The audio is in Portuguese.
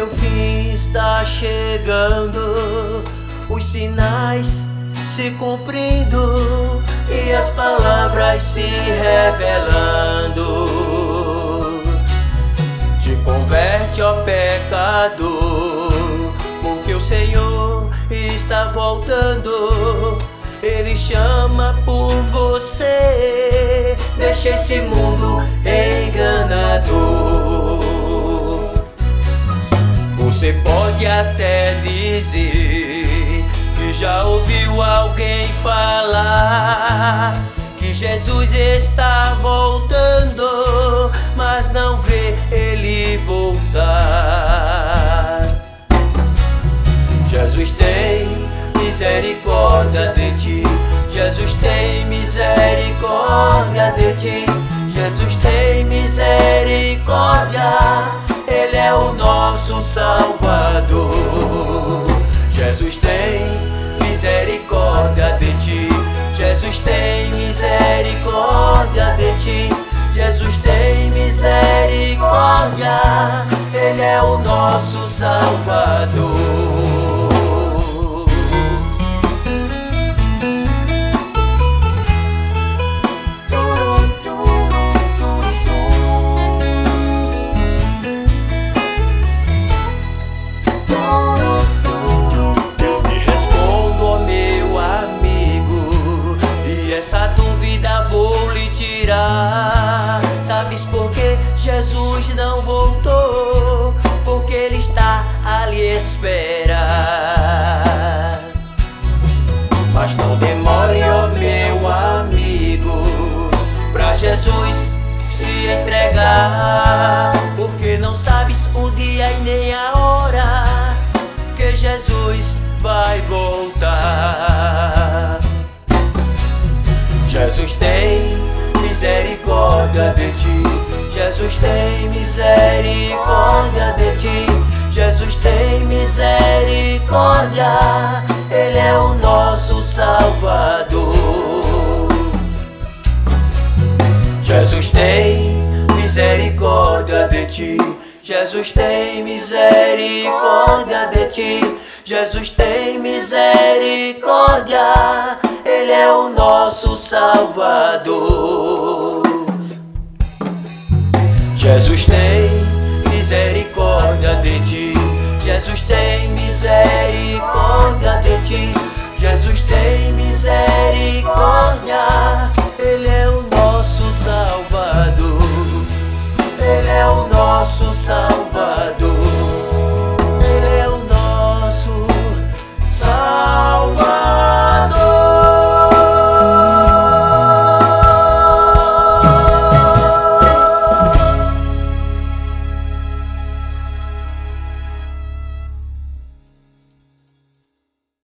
meu fim está chegando, os sinais se cumprindo e as palavras se revelando. Te converte, ó pecador, porque o Senhor está voltando. Ele chama por você, deixa esse mundo enganador. Você pode até dizer que já ouviu alguém falar que Jesus está voltando, mas não vê ele voltar. Jesus tem misericórdia de ti, Jesus tem misericórdia de ti, Jesus tem misericórdia, Ele é o nosso Salvador. Jesus tem misericórdia de ti, Jesus tem misericórdia de ti, Jesus tem misericórdia, Ele é o nosso Salvador. Essa dúvida vou lhe tirar. Sabes por que Jesus não voltou? Porque Ele está a lhe esperar. Mas não demore, ó meu amigo, pra Jesus se entregar, porque não sabes o dia e nem a hora que Jesus vai voltar. Jesus tem misericórdia de ti, Jesus tem misericórdia de ti, Jesus tem misericórdia, Ele é o nosso Salvador. Jesus tem misericórdia de ti, Jesus tem misericórdia de ti, Jesus tem misericórdia, Ele é o nosso Salvador. Jesus tem